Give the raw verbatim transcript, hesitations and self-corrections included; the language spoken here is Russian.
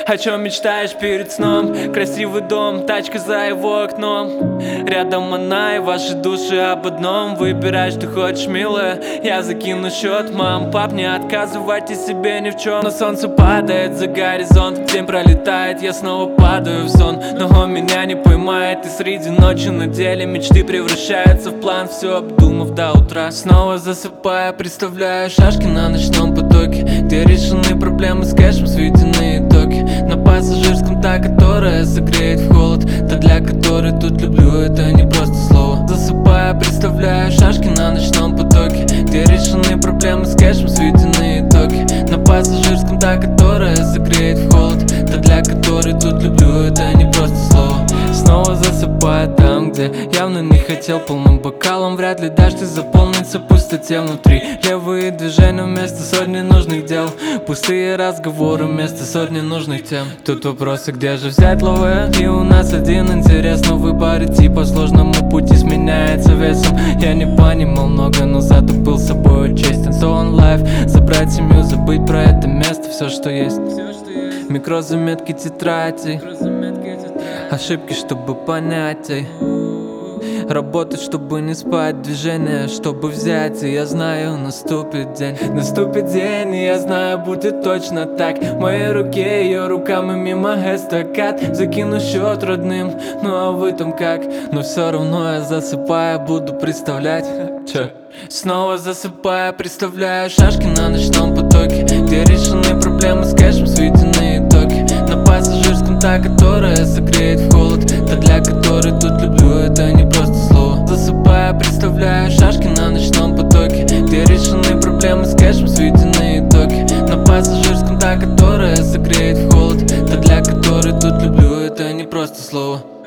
О чем мечтаешь перед сном? Красивый дом, тачка за его окном. Рядом она и ваши души об одном. Выбираешь, ты хочешь, милая, я закину счет. Мам, пап, не отказывайте себе ни в чем. Но солнце падает за горизонт, день пролетает, я снова падаю в сон. Но он меня не поймает, и среди ночи на деле мечты превращаются в план. Все обдумав до утра, снова засыпая, представляю шашки на ночном потоке, где решены проблемы с кэшем, сведены итоги. На пассажирском та, которая согреет в холод, та, для которой тут люблю, это не просто слово. Засыпая, представляю шашки на ночном потоке, где решены проблемы с кэшем, сведены итоги. На пассажирском та, которая согреет в холод, та, для которой тут люблю, это не просто слово. Снова засыпая там, где явно не хотел, полным бокалом вряд ли дашь ты заполниться пустоте внутри. Левые движения вместо сотни нужных дел, пустые разговоры вместо сотни нужных тем. Тут вопросы, где же взять ловы? И у нас один интерес, но выбор идти по сложному пути сменяется весом. Я не понимал много, но зато был собой честен. So on life, забрать семью, забыть про это место, все что есть. Микрозаметки тетради, ошибки, чтобы понять, ей. Работать, чтобы не спать, движение, чтобы взять. И я знаю, наступит день, наступит день, и я знаю, будет точно так. В моей руке ее руками мимо эстакад. Закину счет родным, ну а вы там как? Но все равно я засыпая буду представлять. Че? Снова засыпая, представляю шашки на ночном потоке, где решены проблемы с кэшем, сведены итоги. На пассажирском та, которая согреет в холод, та, для которой тут люблю, это не просто слово. Засыпая, представляю шашки на ночном потоке, где решены проблемы с кэшем, сведены итоги. На пассажирском та, которая согреет в холод, та, для которой тут люблю, это не просто слово.